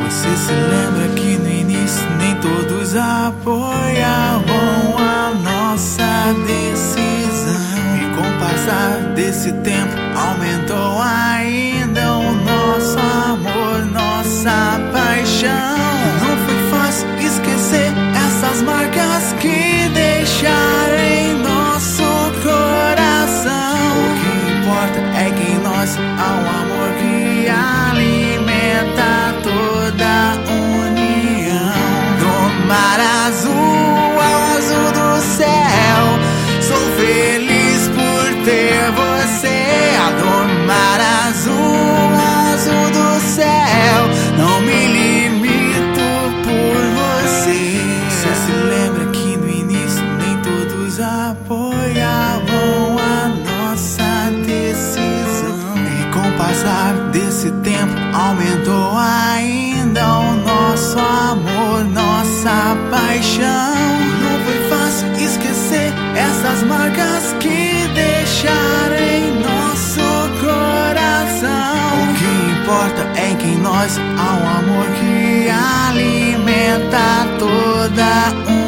Você se lembra que no início nem todos apoiavam a nossa decisão, e com o passar desse tempo aumentou ainda o nosso amor, nossa paixão. Não foi fácil esquecer essas marcas que deixaram em nosso coração. O que importa é que em nós há um amor que alimenta toda a união. Do mar azul ao azul do céu, sou feliz por ter você. Do mar azul ao azul do céu, não me limito por você. Você se lembra que no início nem todos apoiavam a nossa decisão, e com o passar desse tempo aumentou ainda o nosso amor, nossa paixão. Não foi fácil esquecer essas marcas que deixaram em nosso coração. O que importa é que em nós há um amor que alimenta toda